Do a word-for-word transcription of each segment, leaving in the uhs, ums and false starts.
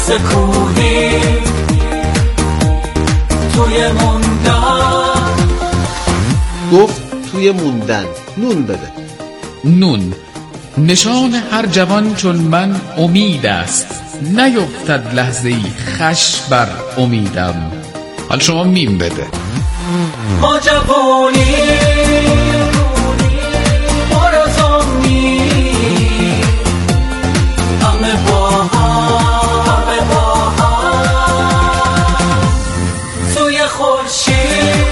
مثل کوهی توی موندن. گفت توی موندن نون بده. نون نشان هر جوان چون من امید است، نیفتد لحظه ای خش بر امیدم. حال شما میم بده. ما جوانی مرزمی همه با هم همه با هم توی خورشید.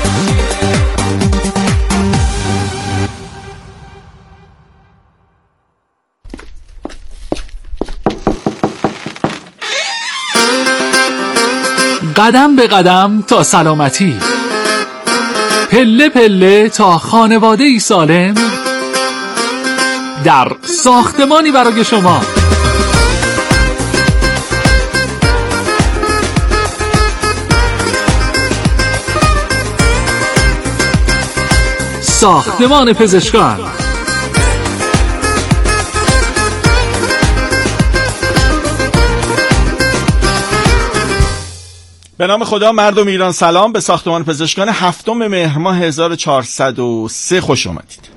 قدم به قدم تا سلامتی، پله پله تا خانواده‌ای سالم، در ساختمانی برای شما. ساختمان پزشکان. به نام خدا. مردم ایران سلام. به ساختمان پزشکان هفتم مهر ماه هزار و چهارصد و سه خوش آمدید.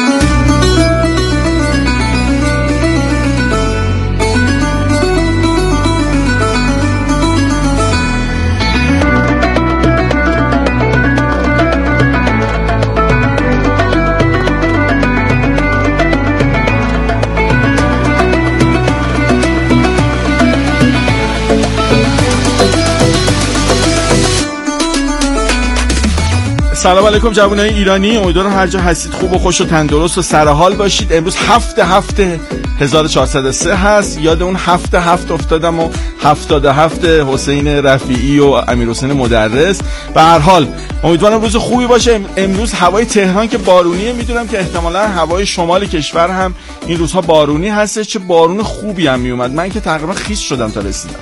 سلام علیکم جوانای ایرانی، امیدوارم هر جا هستید خوب و خوش و تندرست و سرحال باشید. امروز هفته هفته هزار و چهارصد و سه هست. یاد اون هفته هفت افتادم و هفتاد و هفت حسین رفیعی و امیر حسین مدرس. به هر حال امیدوارم روز خوبی باشه. امروز هوای تهران که بارونیه، میدونم که احتمالاً هوای شمال کشور هم این روزها بارونی هستش. چه بارون خوبی هم میومد، من که تقریبا خیس شدم تا رسیدم.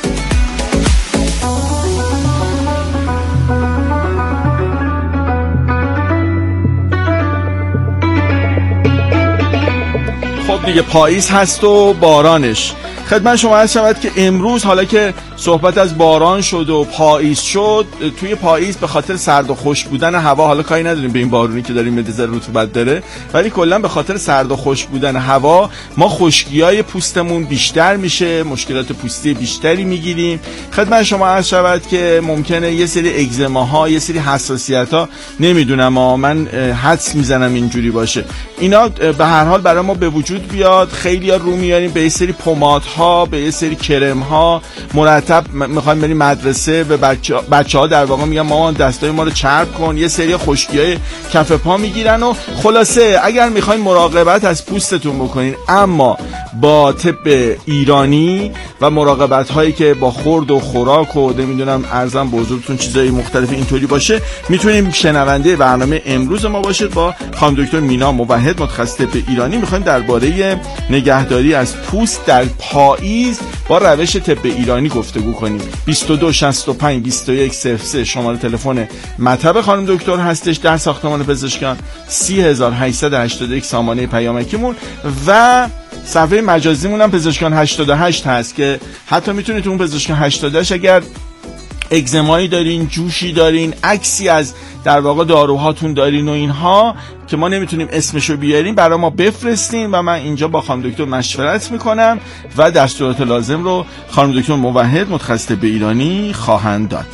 خب دیگه پاییز هست و بارانش. خدمت شما عرض شود که امروز حالا که صحبت از باران شد و پاییز شد، توی پاییز به خاطر سرد و خشک بودن هوا، حالا کاری نداریم به این بارونی که داریم مدزر رطوبت داره، ولی کلا به خاطر سرد و خشک بودن هوا ما خشکیای پوستمون بیشتر میشه، مشکلات پوستی بیشتری میگیریم. خدمت شما عرض شود که ممکنه یه سری اگزماها، یه سری حساسیت‌ها، نمیدونم، من حدس میزنم اینجوری باشه، اینا به هر حال برای ما به وجود بیاد. خیلی‌ها رو میاریم به یه سری پمادها، به یه سری کرم‌ها، مرتب میخوایم بریم مدرسه، به بچه بچه‌ها در واقع میگن مامان دستای ما رو چرب کن، یه سری خشکیای کف پا میگیرن. و خلاصه اگر میخواین مراقبت از پوستتون بکنین، اما با طب ایرانی و مراقبت هایی که با خورد و خوراک و نمیدونم ارزم بزرگتون چیزای مختلف اینطوری باشه، میتونیم شنونده برنامه امروز ما باشید. با خانم دکتر مینا موحد، متخصص طب ایرانی، میخوایم درباره نگهداری از پوست در پاییز با روش طب ایرانی گفتگو کنیم. بیست و دو شصت و پنج بیست و یک صفر سه شماره تلفن مطب خانم دکتر هستش در ساختمان پزشکان. سی هزار و هشتصد و هشتاد و یک سامانه پیامکیمون و صفحه مجازیمون هم پزشکان هشتاد و هشت هست که حتی میتونید اون پزشکان هشتاد و هشت اگر اگزمایی دارین، جوشی دارین، عکسی از در واقع داروهاتون دارین و اینها که ما نمیتونیم اسمشو بیاریم، برای ما بفرستین و من اینجا با خانم دکتر مشورت میکنم و دستورات لازم رو خانم دکتر موحد، متخصص به ایرانی، خواهند داد.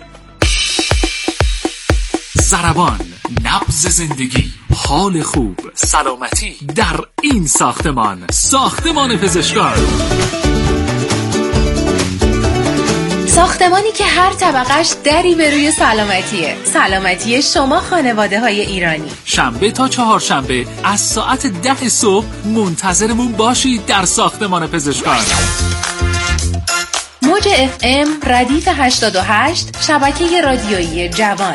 ضربان، نبض زندگی، حال خوب، سلامتی در این ساختمان. ساختمان پزشکان. ساختمانی که هر طبقش دری به روی سلامتیه. سلامتی شما خانواده های ایرانی. شنبه تا چهارشنبه از ساعت ده صبح منتظرمون باشید در ساختمان پزشکان. موج اف ام ردیف هشتاد و هشت، شبکه رادیویی جوان.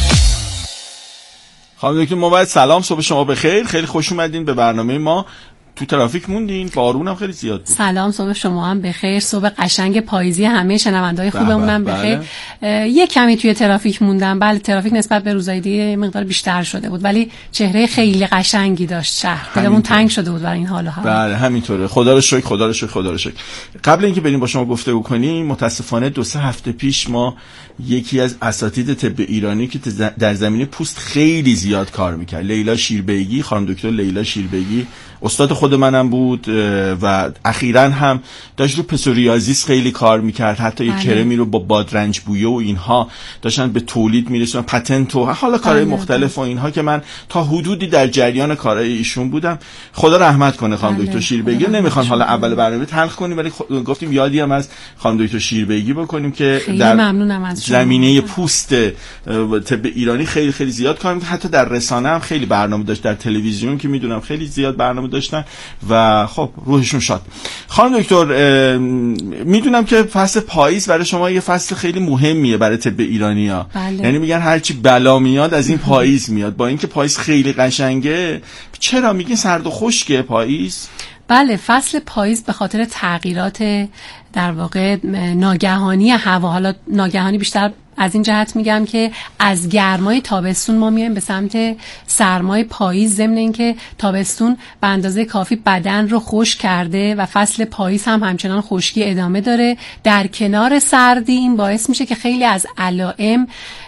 خانم دکتر موحد سلام، صبح شما بخیر. خیلی خوش اومدین به برنامه ما. تو ترافیک موندین، بارون هم خیلی زیاد بود. سلام، صبح شما هم بخیر، صبح قشنگ پاییزی همه شنونده‌های خوبمون هم بخیر. یه کمی توی ترافیک موندم. بله، ترافیک نسبت به روزهای دیگه مقدار بیشتر شده بود، ولی چهره خیلی قشنگی داشت شهر. دلمون تنگ شده بود برای این حال و هوا. بله همینطوره. خدا رو شکر، خدا رو شکر، خدا رو شکر. قبل اینکه بریم با شما گفتگو کنیم، متاسفانه دو سه هفته پیش ما یکی از اساتید طب ایرانی که در زمینه پوست خیلی زیاد کار میکرد، لیلا شیربیگی، خانم دکتر لیلا شیربیگی، استاد خود منم بود و اخیراً هم داشت رو پسوریازیس خیلی کار میکرد، حتی یک کرمی رو با بادرنج بویه و اینها داشتن به تولید میرسونن، پتنت و حالا کارهای مختلف و اینها که من تا حدودی در جریان کارهای ایشون بودم. خدا رحمت کنه خانم دکتر شیربیگی. نمیخوام حالا اول برنامه تلخ کنیم، ولی گفتیم یادی هم از خانم دکتر شیربیگی بکنیم که در زمینه پوست طب ایرانی خیلی خیلی زیاد کار میکنه، حتی در رسانه هم خیلی برنامه داشت، در تلویزیون که میدونم خیلی زیاد برنامه داشتن و خب روحشون شاد. خانم دکتر، میدونم که فصل پاییز برای شما یه فصل خیلی مهمیه برای طب ایرانی‌ها. بله. یعنی میگن هرچی بلا میاد از این پاییز میاد. با اینکه پاییز خیلی قشنگه، چرا میگین سرد و خشکه پاییز؟ بله، فصل پاییز به خاطر تغییرات در واقع ناگهانی هوا، حالا ناگهانی بیشتر از این جهت میگم که از گرمای تابستون ما میایم به سمت سرمای پاییز، ضمن اینکه تابستون به اندازه کافی بدن رو خشک کرده و فصل پاییز هم همچنان خشکی ادامه داره. در کنار سردی این باعث میشه که خیلی از علائم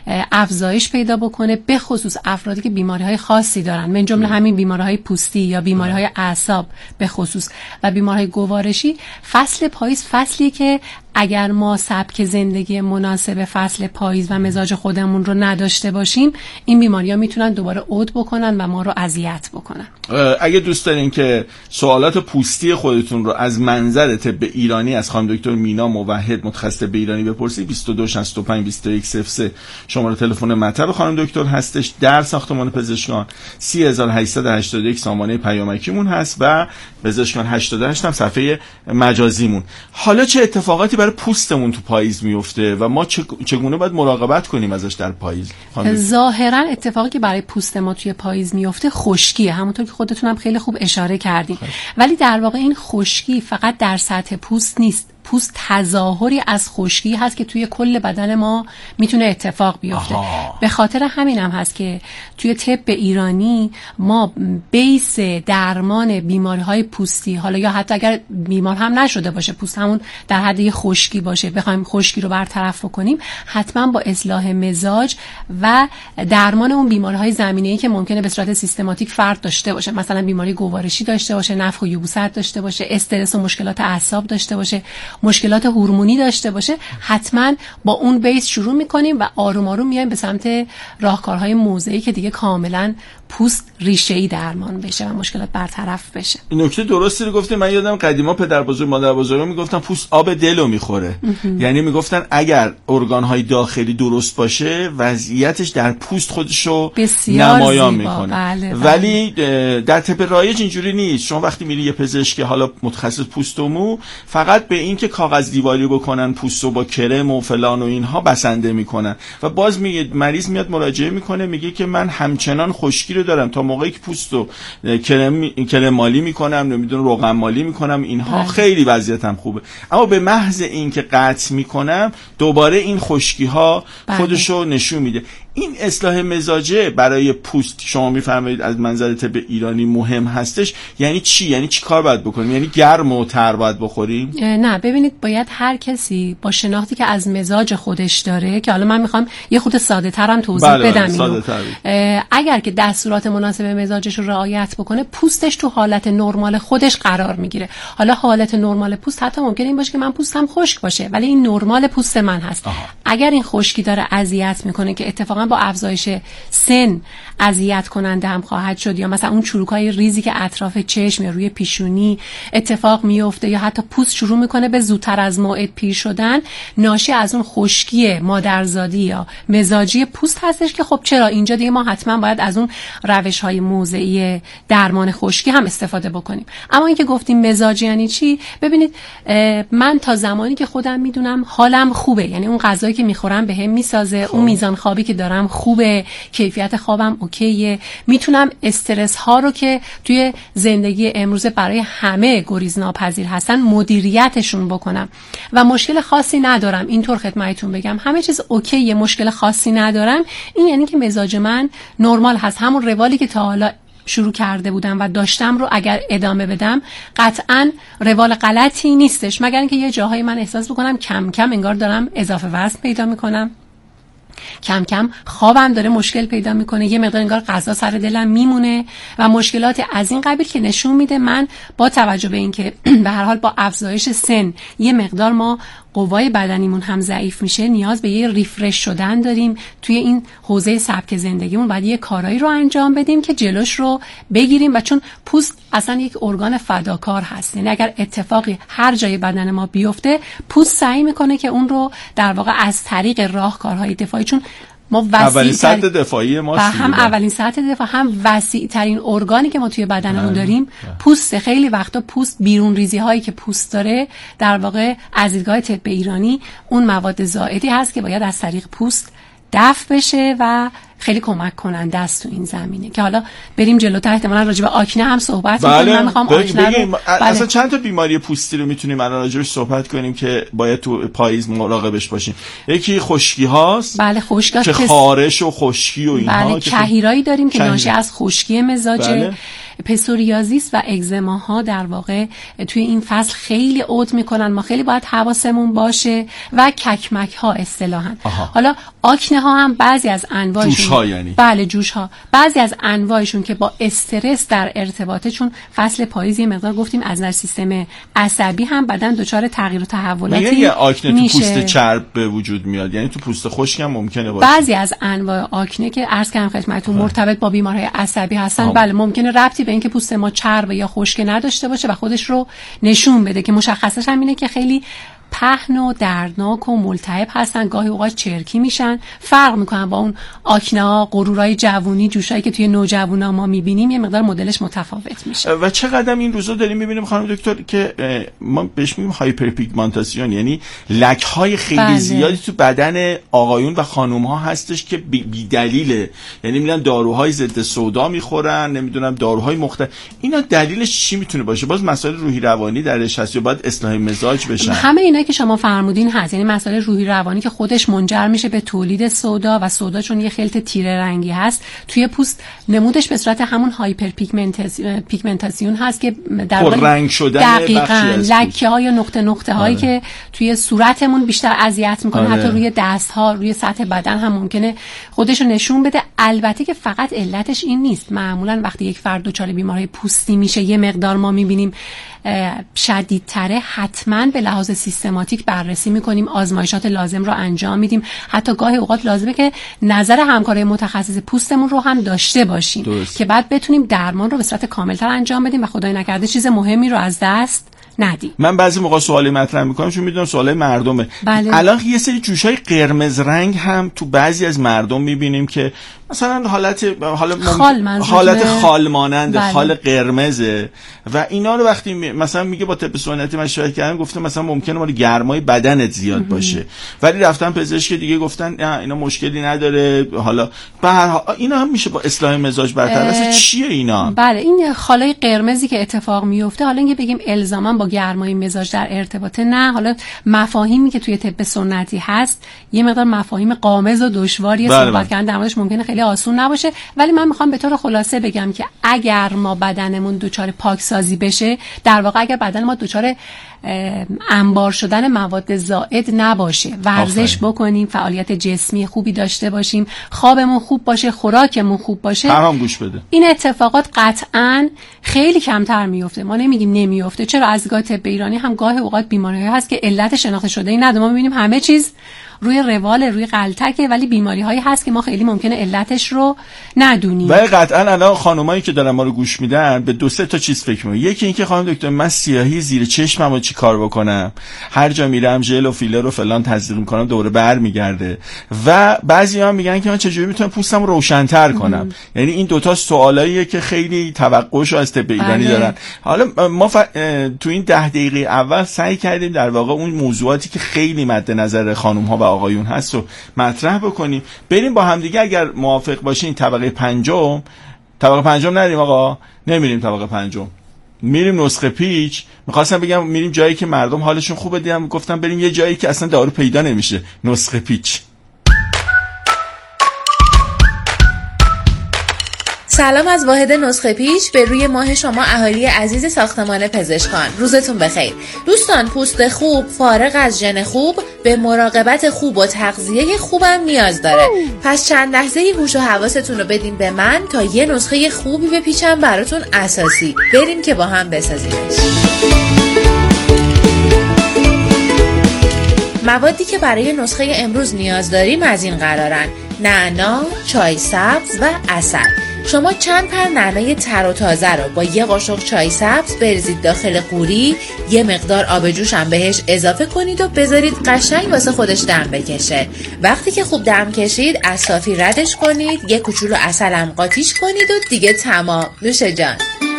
افزایش پیدا بکنه، به خصوص افرادی که بیماری‌های خاصی دارن، من جمله همین بیماری‌های پوستی یا بیماری‌های اعصاب به خصوص و بیماری‌های گوارشی. فصل پاییز فصلی که اگر ما سبک زندگی مناسب فصل پاییز و مزاج خودمون رو نداشته باشیم، این بیماری‌ها میتونن دوباره عود بکنن و ما رو اذیت بکنن. اگه دوست دارین که سوالات پوستی خودتون رو از منظر طب ایرانی از خانم دکتر مینا موحد متخصص طب ایرانی بپرسید، بیست و دو شصت و پنج بیست و یک صفر سه شماره تلفن مطب خانم دکتر هستش. در ساختمان پزشکان سه هزار و هشتصد و هشتاد و یک سامانه پیامکیمون هست و پزشکان هشتاد و هشت هم صفحه مجازیمون. حالا چه اتفاقاتی برای پوستمون تو پاییز میفته و ما چگونه باید مراقبت کنیم ازش در پاییز؟ ظاهرا اتفاقی که برای پوست ما توی پاییز میفته خشکیه، همونطور که خودتون هم خیلی خوب اشاره کردین. ولی در واقع این خشکی فقط در سطح پوست نیست. پوست تظاهری از خشکی هست که توی کل بدن ما میتونه اتفاق بیفته. آها. به خاطر همین هم هست که توی طب ایرانی ما بیس درمان بیماری‌های پوستی، حالا یا حتی اگر بیمار هم نشده باشه، پوست همون در حد خشکی باشه، بخوایم خشکی رو برطرف کنیم، حتما با اصلاح مزاج و درمان اون بیماری‌های زمینه‌ای که ممکنه به صورت سیستماتیک فرد داشته باشه، مثلا بیماری گوارشی داشته باشه، نفخ و یبوست داشته باشه، استرس و مشکلات اعصاب داشته باشه، مشکلات هورمونی داشته باشه، حتما با اون بیس شروع میکنیم و آروم آروم میایم به سمت راهکارهای موضعی که دیگه کاملا پوست ریشه‌ای درمان بشه و مشکلات برطرف بشه. این نکته درستی رو گفتید. من یادم قدیما پدر بزرگ مادر بزرگم میگفتن پوست آب دلو میخوره. یعنی میگفتن اگر ارگان‌های داخلی درست باشه، وضعیتش در پوست خودشو نمایان میکنه. بله بله. ولی در طب رایج اینجوری نیست. شما وقتی میری یه پزشک حالا متخصص پوست و مو، فقط به این که کاغذ دیواری بکنن پوستو با کرم و فلان و اینها بسنده میکنن و باز میگه مریض میاد مراجعه میکنه میگه که من همچنان خشکی رو دارم، تا موقعی که پوستو کرم کرم مالی میکنم، نمیدونم روغن مالی میکنم، اینها خیلی وضعیتم خوبه. اما به محض اینکه قطع میکنم دوباره این خشکی ها خودشو نشون میده. این اصلاح مزاجه برای پوست شما میفرمایید از منظر طب ایرانی مهم هستش. یعنی چی؟ یعنی چی کار باید بکنیم؟ یعنی گرم و تر باید بخوریم؟ نه، ببینید باید هر کسی با شناختی که از مزاج خودش داره، که حالا من میخوام یه خود ساده ترم توضیح بله بدم اینو. اگر که دستورات مناسب مزاجش رو رعایت بکنه، پوستش تو حالت نرمال خودش قرار میگیره. حالا حالت نرمال پوست حتی ممکنه این باشه که من پوستم خشک باشه، ولی این نرمال پوست من هست. آها. اگر این خشکی داره اذیت میکنه که اتفاقا با افزایش سن اذیت کننده هم خواهد شد، یا مثلا اون چروکای ریزی که اطراف چشم یا روی پیشونی اتفاق میفته، یا حتی پوست شروع میکنه به زودتر از موعد پیر شدن، ناشی از اون خشکی مادرزادی یا مزاجی پوست هستش که خب چرا اینجا دیگه ما حتما باید از اون روش‌های موضعی درمان خشکی هم استفاده بکنیم. اما اینکه گفتیم مزاجی یعنی چی، ببینید من تا زمانی که خودم میدونم حالم خوبه، یعنی اون غذایی که میخورم بهم میسازه، اون میزان خوابی که دارم دارم خوبه، کیفیت خوابم اوکیه، میتونم استرس ها رو که توی زندگی امروز برای همه گریزناپذیر هستن مدیریتشون بکنم و مشکل خاصی ندارم. اینطور خدمتتون بگم همه چیز اوکیه، مشکل خاصی ندارم، این یعنی که مزاج من نرمال هست. همون روالی که تا حالا شروع کرده بودم و داشتم رو اگر ادامه بدم قطعاً روال غلطی نیستش، مگر اینکه یه جاهای من احساس بکنم کم کم انگار دارم اضافه وزن پیدا میکنم، کم کم خوابم داره مشکل پیدا میکنه، یه مقدار انگار غذا سر دلم میمونه و مشکلات از این قبیل که نشون میده من با توجه به اینکه به هر حال با افزایش سن یه مقدار ما قوای بدنیمون هم ضعیف میشه، نیاز به یه ریفرش شدن داریم توی این حوزه سبک زندگیمون. باید یه کارایی رو انجام بدیم که جلوش رو بگیریم و چون پوست اصلا یک ارگان فداکار هست، یعنی اگر اتفاقی هر جای بدن ما بیفته پوست سعی میکنه که اون رو در واقع از طریق راهکارهای دفاعی، چون ما اولین سطح دفاعی ما هم اولین سطح دفاع هم وسیع ترین ارگانی که ما توی بدنمون داریم پوست. خیلی وقتا پوست بیرون ریزی هایی که پوست داره در واقع از دیدگاه طب ایرانی اون مواد زائدی هست که باید از طریق پوست دفع بشه و خیلی کمک کننده است تو این زمینه که حالا بریم جلوتر احتمالاً راجع به آکنه هم صحبت بله. کنیم. من میخوام آکنه رو بله. اصلا چند تا بیماری پوستی رو میتونیم الان راجعش صحبت کنیم که باید تو پاییز مراقبش باشیم. یکی خشکی هاست، بله خشکی که خارش و خشکی و اینها، بله کهیرایی داریم که ناشی از خشکی مزاجه. بله. پسوریازیس و اگزماها در واقع توی این فصل خیلی عود میکنن، ما خیلی باید حواسمون باشه و ککمک ها اصطلاحاً. حالا آکنه ها هم بعضی از انواعشون جوش ها یعنی بله جوش ها بعضی از انواعشون که با استرس در ارتباطه، چون فصل پاییز یه مقدار گفتیم از نظر سیستم عصبی هم بدن دچار تغییر و تحولاتی میشه. یه آکنه تو پوست چرب به وجود میاد، یعنی تو پوست خشک هم ممکنه باشه. بعضی از انواع آکنه که عرض کردم خدمتتون مرتبط با بیماریهای عصبی هستن آه. بله ممکنه ربطی به اینکه پوست ما چرب یا خشک نداشته باشه و خودش رو نشون بده که مشخصش هم اینه که خیلی پهن و دردناک و ملتهب هستن، گاهی اوقات چرکی میشن، فرق میکنن با اون آکنه‌ها، غرورای جوونی، جوشایی که توی نوجوانا ما میبینیم، یه مقدار مدلش متفاوت میشه. و چقدر این روزا داریم میبینیم خانم دکتر که ما بهش میگیم هایپرپیگمنتاسیون، یعنی لک‌های خیلی بله. زیادی تو بدن آقایون و خانم‌ها هستش که بی, بی دلیله، یعنی میرن داروهای ضد سودا میخورن، نمیدونم داروهای مختلف. اینا دلیلش چی میتونه باشه؟ باز مسائل روحی روانی درش هست یا باید اصلاح مزاج بشن؟ همه اینا که شما فرمودین هست، یعنی مسئله روحی روانی که خودش منجر میشه به تولید سودا و سودا چون یه خلط تیره رنگی هست توی پوست، نمودش به صورت همون هایپر پیگمنتاسیون هست که در واقع رنگ شدن دقیقاً لکه ها یا نقطه نقطه هایی آره. که توی صورتمون بیشتر اذیت میکنه آره. حتی روی دست ها، روی سطح بدن هم ممکنه خودش رو نشون بده. البته که فقط علتش این نیست، معمولا وقتی یک فرد دچار بیماری پوستی میشه یه مقدار ما میبینیم شدیدتره، حتما به لحاظ سیستماتیک بررسی میکنیم، آزمایشات لازم رو انجام میدیم، حتی گاهی اوقات لازمه که نظر همکارای متخصص پوستمون رو هم داشته باشیم درست. که بعد بتونیم درمان رو به صورت کاملتر انجام بدیم و خدای نکرده چیز مهمی رو از دست ندیم. من بعضی موقع سوالی مطرح میکنم چون میدونم سوالای مردمه. بله. الان یه سری جوشای قرمز رنگ هم تو بعضی از مردم میبینیم که مثلا حالت حالا خال حالت خال مانند بله. خال قرمزه و اینا رو وقتی می... مثلا میگه با طب سنتی مشورت کردن، گفته مثلا ممکنه مال گرمای بدنت زیاد باشه، ولی رفتن پزشک دیگه گفتن اینا مشکلی نداره. حالا به هر حال اینا هم میشه با اصلاح مزاج برطرف. اصلا چیه اینا؟ بله این خالای قرمزی که اتفاق میفته، حالا اینکه بگیم الزاما با گرمای مزاج در ارتباطه نه، حالا مفاهیمی که توی طب سنتی هست یه مقدار مفاهیم غامض و دشواری بله صحبت کردن در موردش ممکنه خیلی آسون نباشه، ولی من میخوام به طور خلاصه بگم که اگر ما بدنمون دچار پاکسازی بشه، در واقع اگر بدن ما دچار انبار شدن مواد زائد نباشه، ورزش آفاین. بکنیم، فعالیت جسمی خوبی داشته باشیم، خوابمون خوب باشه، خوراکمون خوب باشه، هم گوش بده، این اتفاقات قطعاً خیلی کمتر میفته. ما نمیگیم نمیفته، چرا از دیدگاه طب ایرانی هم گاهی اوقات بیماری‌های هست که علت شناخته شده ای نداره، ما میبینیم همه چیز روی روال روی غلطکه، ولی بیماری هایی هست که ما خیلی ممکنه علتش رو ندونیم. ولی قطعا الان خانمایی که دارن ما رو گوش میدن به دو سه تا چیز فکر میکنن. یکی اینکه خانم دکتر من سیاهی زیر چشممو چی کار بکنم، هر جا میرم ژل و فیلر و فلان تزریق میکنم دوره بر میگرده. و بعضیا میگن که من چجوری میتونم پوستم رو روشن‌تر کنم. یعنی این دوتا سوالاییه که خیلی توقعشو از طب ایرانی دارن. حالا ما ف... تو این ده دقیقه اول سعی کردیم در واقع اون موضوعاتی که خیلی مد نظر خانم ها و آقایون هست رو مطرح بکنیم. بریم با همدیگه اگر موافق باشین طبقه پنجم. طبقه پنجم نریم آقا، نمیریم طبقه پنجم، میریم نسخه پیچ. میخواستم بگم میریم جایی که مردم حالشون خوبه، دیدم گفتم بریم یه جایی که اصلا دارو پیدا نمیشه، نسخه پیچ. سلام از واحد نسخه پیچ به روی ماه شما اهالی عزیز ساختمان پزشکان. روزتون بخیر. دوستان، پوست خوب فارغ از ژن خوب به مراقبت خوب و تغذیه خوبم نیاز داره. پس چند لحظه هوش و حواستون رو بدین به من تا یه نسخه خوبی بپیچم براتون اساسی. بریم که با هم بسازیمش. موادی که برای نسخه امروز نیاز داریم از این قرارن: نعنا، چای سبز و عسل. شما چند پر نعنای تر و تازه رو با یه قاشق چای سبز بریزید داخل قوری، یه مقدار آب جوش هم بهش اضافه کنید و بذارید قشنگ واسه خودش دم بکشه. وقتی که خوب دم کشید از صافی ردش کنید، یه کوچولو عسل هم قاطیش کنید و دیگه تمام. نوش جان.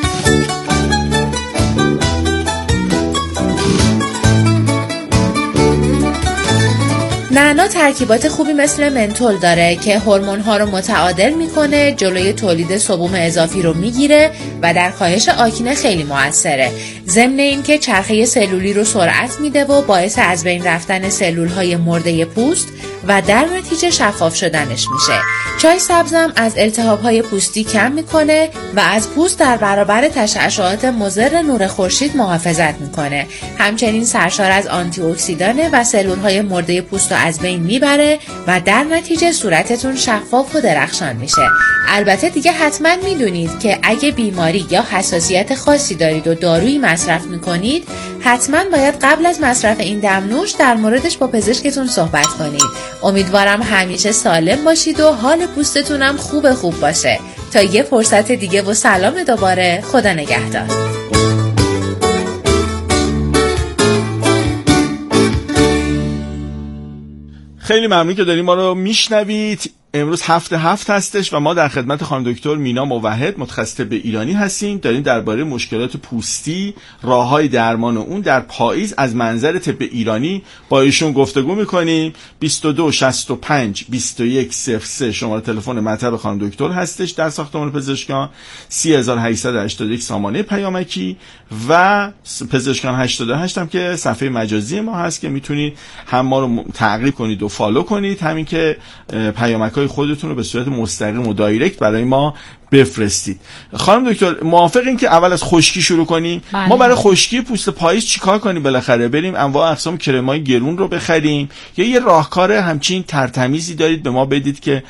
نعنا ترکیبات خوبی مثل منتول داره که هورمون‌ها رو متعادل میکنه، جلوی تولید سموم اضافی رو میگیره و در کاهش آکنه خیلی موثره. ضمن این که چرخه سلولی رو سرعت میده و باعث از بین رفتن سلول‌های مرده پوست و در نتیجه شفاف شدنش میشه. چای سبزم از التهاب‌های پوستی کم میکنه و از پوست در برابر تشعشعات مضر نور خورشید محافظت میکنه. همچنین سرشار از آنتی اکسیدانه و سلول‌های مرده پوست رو از بین میبره و در نتیجه صورتتون شفاف و درخشان میشه. البته دیگه حتما میدونید که اگه بیماری یا حساسیت خاصی دارید و دارویی مصرف میکنید، حتما باید قبل از مصرف این دمنوش در موردش با پزشکتون صحبت کنید. امیدوارم همیشه سالم باشید و حال پوستتونم خوب خوب باشه. تا یه فرصت دیگه و سلام دوباره. خدا نگهدار. خیلی ممنون که داریم ما رو میشنوید. امروز هفته هفت هستش و ما در خدمت خانم دکتر مینا موحد متخصص طب ایرانی هستیم. داریم درباره مشکلات پوستی، راههای درمان اون در پاییز از منظر طب ایرانی با ایشون گفتگو میکنیم. بیست و دو شصت و پنج بیست و یک صفر سه شماره تلفن مطب خانم دکتر هستش در ساختمان پزشکان. سی هزار و هشتصد و هشتاد و یک سامانه پیامکی و پزشکان هشتاد و هشت هم که صفحه مجازی ما هست که میتونید هم ما رو تعقیب کنید و فالو کنید، همین که پیامک خودتون رو به صورت مستقیم و دایرکت برای ما بفرستید. خانم دکتر موافقین که اول از خشکی شروع کنیم؟ بله. ما برای خشکی پوست پاییز چیکار کنیم؟ بالاخره بریم انواع اقسام کرمای گرون رو بخریم یا یه راهکار همچین ترتمیزی دارید به ما بدید که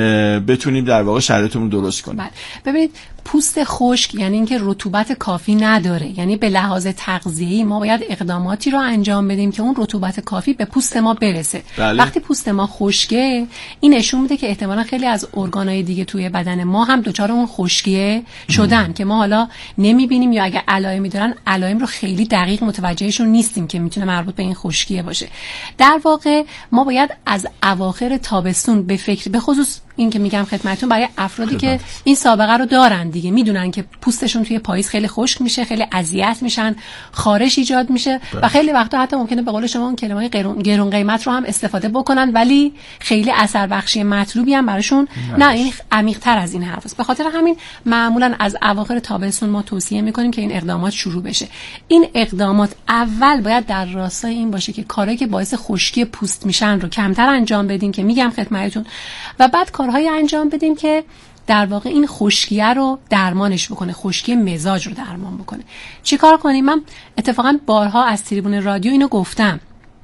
بتونیم در واقع شرایطمون درست کنیم؟ بله. ببینید پوست خشک یعنی اینکه رطوبت کافی نداره، یعنی به لحاظ تغذیه‌ای ما باید اقداماتی رو انجام بدیم که اون رطوبت کافی به پوست ما برسه. بله. وقتی پوست ما خشکه این نشون میده که احتمالاً خیلی از ارگان‌های دیگه توی بدن ما هم دچار اون خشکیه شدن ام. که ما حالا نمیبینیم یا اگه علائمی دارن علائم رو خیلی دقیق متوجهشون نیستیم که میتونه مربوط به این خشکیه باشه. در واقع ما باید از اواخر تابستون به فکر به خصوص این که میگم خدمتتون برای افرادی خدمت. که این سابقه رو دارن دیگه میدونن که پوستشون توی پاییز خیلی خشک میشه، خیلی اذیت میشن، خارش ایجاد میشه و خیلی وقتا حتی ممکنه به قول شما اون کلمه گرون قیمت رو هم استفاده بکنن ولی خیلی اثر بخشی مطلوبی هم براشون نه. این عمیق تر از این حرف است. به خاطر همین معمولا از اواخر تابستون ما توصیه میکنیم که این اقدامات شروع بشه. این اقدامات اول باید در راستای این باشه که کارهایی که باعث خشکی پوست میشن رو کمتر انجام بدیم که میگم خدمتتون و بعد کارهایی انجام بدیم که در واقع این خشکیه رو درمانش بکنه، خشکی مزاج رو درمان بکنه. چی کار کنیم؟ من اتفاقا بارها از تریبون رادیو اینو گفتم،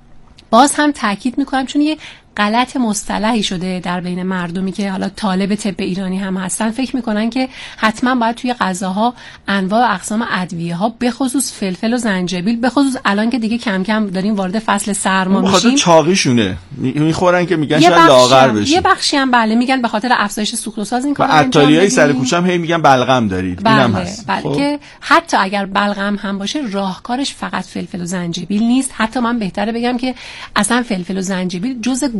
باز هم تاکید میکنم چون یه غلط مصطلحی شده در بین مردمی که حالا طالب طب ایرانی هم هستن، فکر میکنن که حتما باید توی غذاها انواع و اقسام ادویه ها به خصوص فلفل و زنجبیل، به خصوص الان که دیگه کم کم داریم وارد فصل سرما میشیم، بخاطر چاقیشونه میخورن که میگن شاید لاغر بشی. یه بخشی هم بله میگن به خاطر افزایش سوخت و ساز این کارو انجام میدن. عطاریای سر کوچه هم هی میگن بلغم دارید. بله اینم هست. بله خب. که حتی اگر بلغم هم باشه راهکارش فقط فلفل و زنجبیل نیست. حتی من بهتره بگم که اصلا فلفل و زنجبیل جزء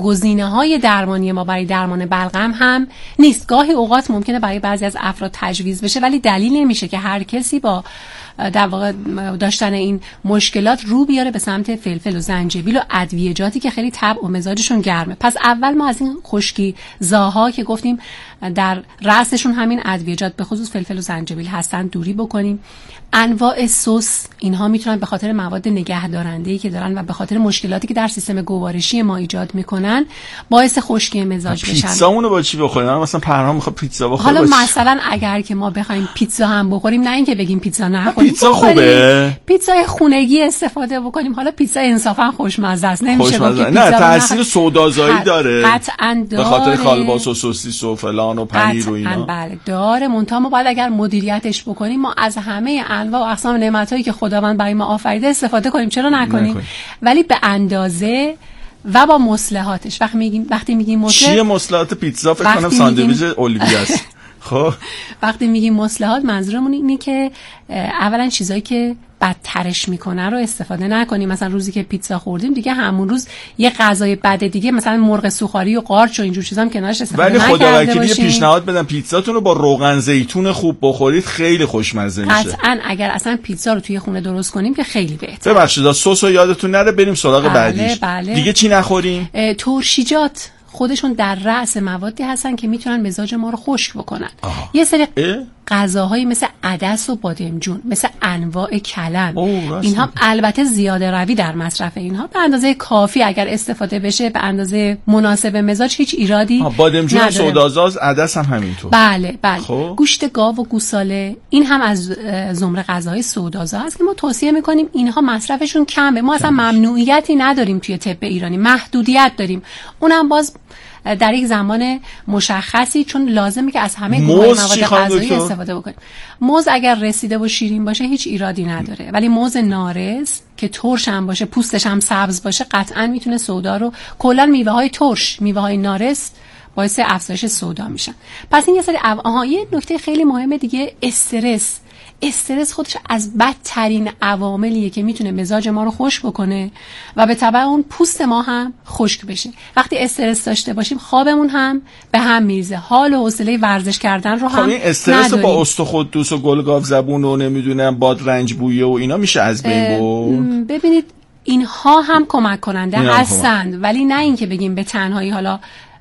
گزینه‌های درمانی ما برای درمان بلغم هم نیست. گاهی اوقات ممکنه برای بعضی از افراد تجویز بشه ولی دلیل نمیشه که هر کسی با در واقع داشتن این مشکلات رو بیاره به سمت فلفل و زنجبیل و ادویه‌جاتی که خیلی طبع و مزاجشون گرمه. پس اول ما از این خشکی زاها که گفتیم در رأسشون همین ادویه‌جات به خصوص فلفل و زنجبیل هستن دوری بکنیم. انواع سس اینها میتونن به خاطر مواد نگهدارنده‌ای که دارن و به خاطر مشکلاتی که در سیستم گوارشی ما ایجاد میکنن باعث خشکی مزاج بشن. پیتزامونو با چی بخوریم؟ مثلا پرهام میخواد پیتزا بخوره. حالا مثلا اگر که ما بخوایم پیتزا هم بخوریم، نه اینکه بگیم پیتزا نخوریم، پیتزا خوبه، پیتزای خونگی استفاده بکنیم. حالا پیتزا انصافا خوشمزه است، نمیشه گفت نه تاثیر سودازایی داره قطعاً داره به خاطر کالباس و سوسیس و فلان و پنیر و اینا. بله داره، منتها ما باید اگر مدیریتش بکنیم ما از همه انواع و اقسام نعمتایی که خداوند برای ما آفریده استفاده کنیم. چرا نکنیم؟ نکنیم. ولی به اندازه و با مصلحاتش. وقتی میگیم وقتی میگیم مصلحات، چیه مصلحات پیتزا؟ فکر کنم ساندویچ اولیوی است. خب وقتی میگیم مصلحات منظورمون اینه که اولا چیزایی که بدترش میکنه رو استفاده نکنیم. مثلا روزی که پیتزا خوردیم دیگه همون روز یه غذای بد دیگه مثلا مرغ سوخاری و قارچ و اینجور چیزا هم کنارش استفاده نکنیم. ولی خدا وکیلی پیشنهاد بدم پیتزاتون رو با روغن زیتون خوب بخورید، خیلی خوشمزه میشه. قطعاً اگر اصلا پیتزا رو توی خونه درست کنیم که خیلی بهتره. ببخشید سس رو یادتون نره، بریم سراغ بله، بعدیش. بله. دیگه چی نخوریم؟ ترشیجات خودشون در رأس موادی هستن که میتونن مزاج ما رو خشک بکنن. آه. یه سری غذاهایی مثل عدس و بادمجون، مثل انواع کلم، اینها البته زیاده روی در مصرف اینها به اندازه کافی اگر استفاده بشه به اندازه مناسب مزاج هیچ ایرادی نداره. بادمجون سودازاز، عدس هم همینطور. بله بله. خب. گوشت گاو و گوساله این هم از زمره غذاهای سودازا هست که ما توصیه میکنیم اینها مصرفشون کمه. ما اصلا ممنوعیتی نداریم توی طب ایرانی، محدودیت داریم، اونم باز در یک زمان مشخصی، چون لازمه که از همه گروه مواد غذایی استفاده بکنیم. موز اگر رسیده و شیرین باشه هیچ ایرادی نداره، ولی موز نارس که ترش هم باشه، پوستش هم سبز باشه، قطعا میتونه سودا رو، کلا میوه های ترش، میوه های نارس باعث افزایش سودا میشن. پس این یه سری او... آها یه نکته خیلی مهمه دیگه، استرس. استرس خودش از بدترین عواملیه که میتونه مزاج ما رو خشک بکنه و به تبع اون پوست ما هم خشک بشه. وقتی استرس داشته باشیم خوابمون هم به هم میریزه، حال و حوصله ورزش کردن رو هم خب این استرس رو با استخوان و گلگاو زبون و نمیدونم بادرنج بویه و اینا میشه از بین برد. ببینید اینها هم کمک کننده هستند، ولی نه این که بگیم به تنهایی حالا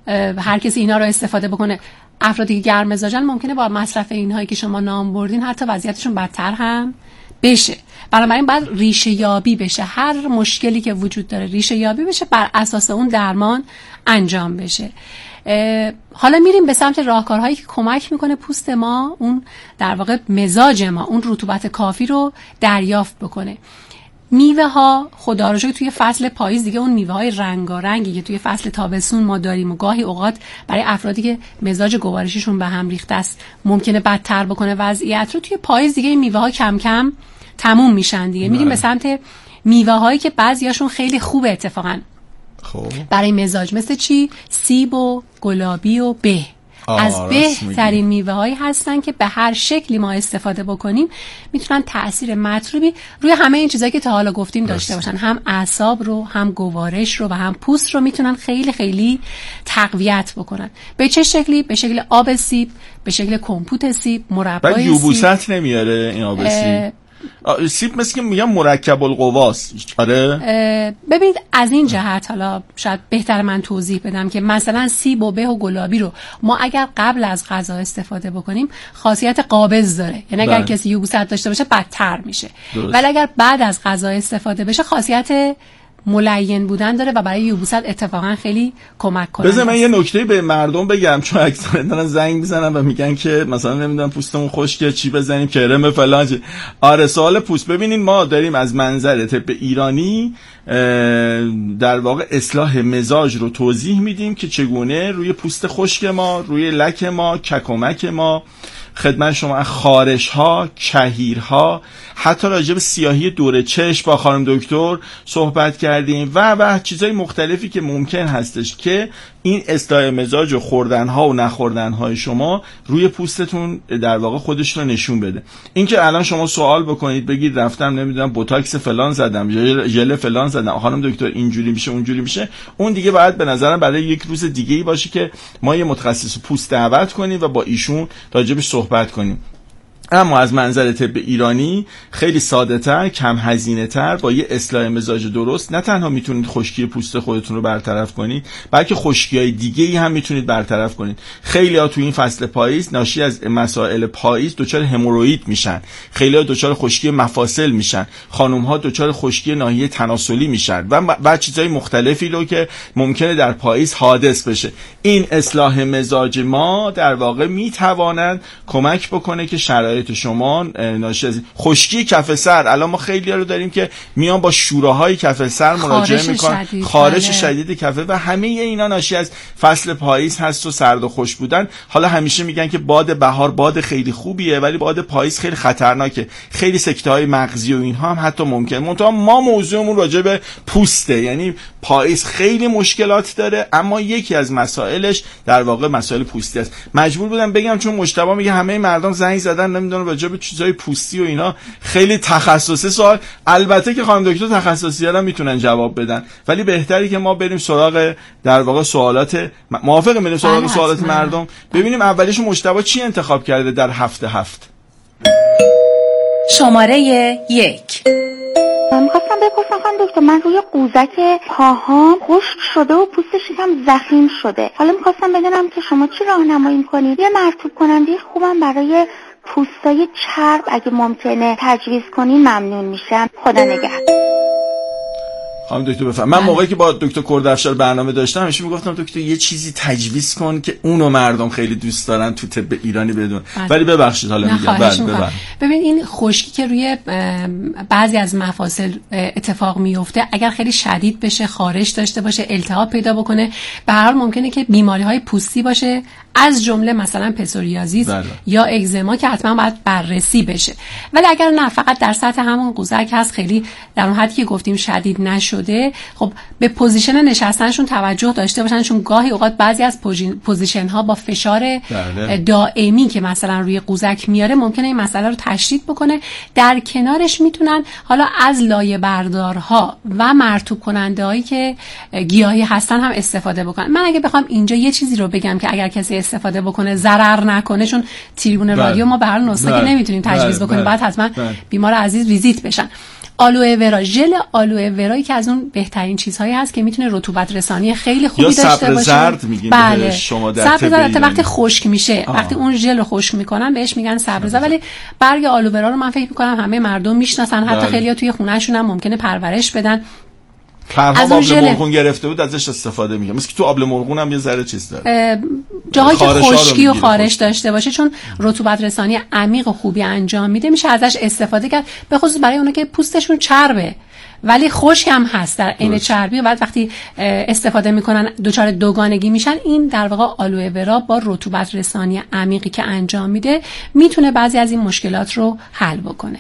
هر کسی اینا رو استفاده بکنه. افرادی که گرم مزاجن ممکنه با مصرف اینهایی که شما نام بردین حتی وضعیتشون بدتر هم بشه. بنابراین باید ریشه یابی بشه، هر مشکلی که وجود داره ریشه یابی بشه، بر اساس اون درمان انجام بشه. حالا میریم به سمت راهکارهایی که کمک میکنه پوست ما، اون در واقع مزاج ما، اون رطوبت کافی رو دریافت بکنه. میوه ها خدا رو شکر توی فصل پاییز دیگه اون میوه های رنگارنگی که توی فصل تابستون ما داریم و گاهی اوقات برای افرادی که مزاج گوارشیشون به هم ریخته است ممکنه بدتر بکنه وضعیت رو، توی پاییز دیگه این میوه ها کم کم تموم میشن دیگه. میریم به سمت میوه هایی که بعضیاشون خیلی خوبه اتفاقا خب. برای مزاج، مثل چی؟ سیب و گلابی و به از بهترین میوه هایی هستن که به هر شکلی ما استفاده بکنیم میتونن تأثیر مطلوبی روی همه این چیزایی که تا حالا گفتیم داشته باشن. هم اعصاب رو، هم گوارش رو و هم پوست رو میتونن خیلی خیلی تقویت بکنن. به چه شکلی؟ به شکل آب سیب، به شکل کمپوت سیب، مربای سیب. یوبوست نمیاره این آب سیب؟ سیب مثل که میگم مرکب القواست. آره ببینید از این جهت حالا شاید بهتر من توضیح بدم که مثلا سیب و به و گلابی رو ما اگر قبل از غذا استفاده بکنیم خاصیت قابض داره، یعنی اگر بله. کسی یوبوست داشته باشه بدتر میشه. درست. ولی اگر بعد از غذا استفاده بشه خاصیت ملین بودن داره و برای یوبوست اتفاقا خیلی کمک کننده. بذار من یه نکته به مردم بگم، چون اکثرا دارن زنگ میزنن و میگن که مثلا نمیدونم پوستمون خشکه چی بزنیم، کرم فلان چی. آره سوال پوست. ببینین ما داریم از منظر طب ایرانی در واقع اصلاح مزاج رو توضیح میدیم که چگونه روی پوست خشک ما، روی لک ما، ککمک ما، خدمت شما خارش ها، کهیر ها، حتی راجع به سیاهی دور چشم با خانم دکتر صحبت کردیم و و چیزای مختلفی که ممکن هستش که این اصلاح مزاج و خوردن‌ها و نخوردن‌های شما روی پوستتون در واقع خودش رو نشون بده. اینکه الان شما سوال بکنید بگید رفتم نمیدونم بوتاکس فلان زدم، ژل فلان زدم، خانم دکتر اینجوری میشه اونجوری میشه، اون دیگه باید به نظرم برای یک روز دیگه‌ای باشه که ما یه متخصص پوست دعوت کنیم و با ایشون راجبش صحبت کنیم. اما از منظر طب ایرانی خیلی ساده تر، کم هزینه تر، با یه اصلاح مزاج درست نه تنها میتونید خشکی پوست خودتون رو برطرف کنید، بلکه خشکی‌های دیگه‌ای هم میتونید برطرف کنید. خیلی‌ها تو این فصل پاییز ناشی از مسائل پاییز دچار هموروئید میشن، خیلی‌ها دچار خشکی مفاصل میشن، خانم‌ها دچار خشکی ناحیه تناسلی میشن و بعد چیزهای مختلفی رو که ممکنه در پاییز حادث بشه. این اصلاح مزاج ما در واقع میتواند کمک بکنه که شرایط شما ناشی از خشکی کف سر، الان ما خیلی رو داریم که میان با شوره‌های کف سر مراجعه میکنن، خارش شدید کفه و همه اینا ناشی از فصل پاییز هست و سرد و خشک بودن. حالا همیشه میگن که باد بهار باد خیلی خوبیه، ولی باد پاییز خیلی خطرناکه، خیلی سکته‌های مغزی و اینها هم حتی ممکن. منتها ما موضوعمون راجع به پوسته، یعنی پاییز خیلی مشکلات داره، اما یکی از مسائلش در واقع مسائل پوستی است. مجبور بودم بگم چون مجتبی میگه همه مردم زنگ زدن نمیدونم راجع به چیزای پوستی و اینا، خیلی تخصصی سوال. البته که خانم دکتر تخصصی هم میتونن جواب بدن، ولی بهتری که ما بریم سراغ در واقع سوالات، موافقه بریم سراغ سوالات مردم، ببینیم اولیش مجتبی چی انتخاب کرده در هفته هفت. شماره یک. میخواستم بپرسم خانم دکتر، من روی قوزک پاهام خشک شده و پوستش یکم ضخیم شده. حالا میخواستم بدونم که شما چی راهنمایی میکنید؟ یه مرطوب کننده خوبم برای پوستای چرب اگه ممکنه تجویز کنین ممنون میشم. خدا نگهدار. خانم دکتر بفرمایید. من موقعی که با دکتر کردافشار برنامه داشتم همیشه میگفتم دکتر یه چیزی تجویز کن که اونو مردم خیلی دوست دارن تو طب ایرانی بدون. ولی ببخشید حالا میگم بعد ببر. ببین این خشکی که روی بعضی از مفاصل اتفاق میفته اگر خیلی شدید بشه، خارش داشته باشه، التهاب پیدا بکنه، به هر حال ممکنه که بیماری‌های پوستی باشه، از جمله مثلا پسوریازیس یا اگزما که حتما باید بررسی بشه. ولی اگر نه فقط در سطح همون قوزک هست، خیلی در اون حدی که گفتیم شدید نشده، خب به پوزیشن نشستنشون توجه داشته باشن، چون گاهی اوقات بعضی از پوزیشن ها با فشار بله. دائمی که مثلا روی قوزک میاره ممکنه این مسئله رو تشدید بکنه. در کنارش میتونن حالا از لایه بردارها و مرطوب کننده هایی که گیاهی هستن هم استفاده بکنن. من اگه بخوام اینجا یه چیزی رو بگم که اگر کسی استفاده بکنه ضرر نکنه، چون تریبون رادیو ما به هر نسخه که نمیتونیم تجویز بکنیم، بعد حتما بیمار عزیز ویزیت بشن. آلوئه ورا، ژل آلوئه ورایی که از اون بهترین چیزهایی هست که میتونه رطوبت رسانی خیلی خوبی داشته باشه. یا صبر زرد میگیم بله. شما در صبر زرد وقتی خشک میشه، آه. وقتی اون ژل رو خشک میکنن بهش میگن صبر زرد. ولی برگ آلوئه ورا رو من فکر میکنم همه مردم میشناسن، حتی خیلی‌ها توی خونه‌شون هم ممکنه پرورش بدن. از اون آبل مرغون گرفته بود ازش استفاده میکنم، مثل که تو آبل مرغون هم یه ذره چیز داره، جاهایی که خشکی و خارش داشته باشه، چون رطوبت رسانی عمیق و خوبی انجام میده، میشه ازش استفاده کرد، به خصوص برای اونها که پوستشون چربه ولی خشک هم هست در عین چربی و بعد وقتی استفاده میکنن دچار دوگانگی میشن. این در واقع آلوئه ورا با رطوبت رسانی عمیقی که انجام میده میتونه بعضی از این مشکلات رو حل بکنه.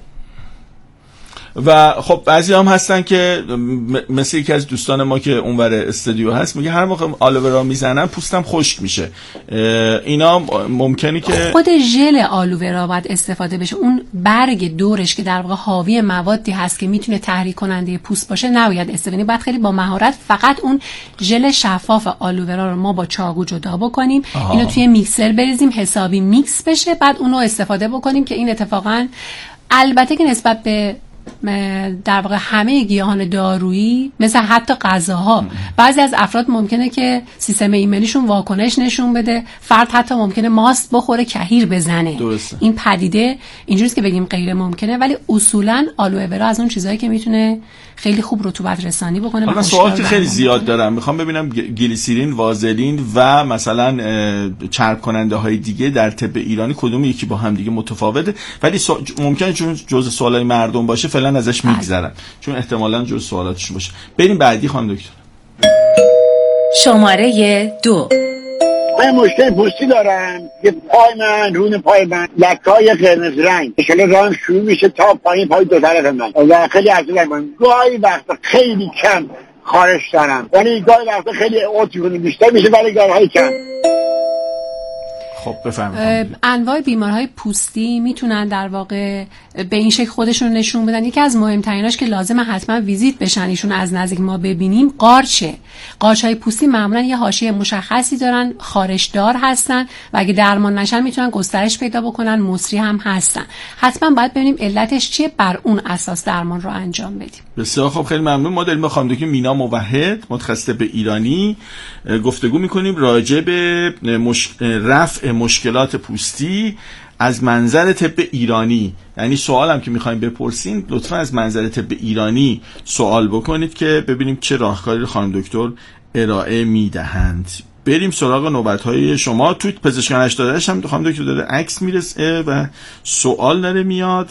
و خب بعضی هم هستن که مثل یکی از دوستان ما که اونور استودیو هست میگه هر موقع آلوئه را میزنن پوستم خشک میشه. اینا ممکنه که خود ژل آلوئه را باید استفاده بشه، اون برگ دورش که در واقع حاوی موادی هست که میتونه تحریک کننده پوست باشه نباید استفاده. باید خیلی با مهارت فقط اون ژل شفاف آلوئه را رو ما با چاقو جدا بکنیم، آها. اینو توی میکسر بریزیم حسابی میکس بشه، بعد اونو استفاده بکنیم که این اتفاقا البته که نسبت به در واقع همه گیاهان دارویی مثل حتی غذاها بعضی از افراد ممکنه که سیستم ایمنیشون واکنش نشون بده، فرد حتی ممکنه ماست بخوره کهیر بزنه. درسته. این پدیده اینجوریه که بگیم غیر ممکنه، ولی اصولا آلوئه ورا از اون چیزایی که میتونه خیلی خوب رطوبت رسانی بکنه. من سوالاتی خیلی زیاد دارم، میخوام ببینم گلیسرین، وازلین و مثلا چرب کننده های دیگه در طب ایرانی کدوم یکی با هم دیگه متفاوته، ولی سو... ممکنه چون جزء سوالای مردم باشه فعلا ازش میگذرن چون احتمالاً جزء سوالاتشون باشه. بریم بعدی خانم دکتر. شماره دو. من مشکل پوستی دارم که پای من، رون پای من لکه‌های قرمز رنگ اشکال راهم شروع میشه تا پایین پای دو طرف من و خیلی عجیبه. من گاهی وقتا خیلی کم خارش دارم، یعنی گاهی وقتا خیلی اوتیون بیشتر میشه ولی گاهی کم. خب بفرمایید. انواع بیماری‌های پوستی میتونن در واقع به این شکل خودشون نشون بدن. یکی از مهمتریناش که لازمه حتما ویزیت بشن ایشون از نزدیک ما ببینیم، قارچه. قارچ‌های پوستی معمولا یه حاشیه مشخصی دارن، خارشدار هستن و اگه درمان نشن میتونن گسترش پیدا بکنن، مصری هم هستن. حتما باید ببینیم علتش چیه، بر اون اساس درمان رو انجام بدیم. بسیار خب، خیلی ممنون. ما داریم با خانم دکتر مینا موحد متخصص به ایرانی گفتگو میکنیم راجع به مش... رفع مشکلات پوستی از منظر طب ایرانی. یعنی سوالم که میخوایم بپرسین لطفا از منظر طب ایرانی سوال بکنید که ببینیم چه راهکاری رو خانم دکتر ارائه میدهند. بریم سراغ نوبت‌های شما. تو پزشکان هشتاد و هشت هم خانم دکتر داره عکس میرسه و سوال داره میاد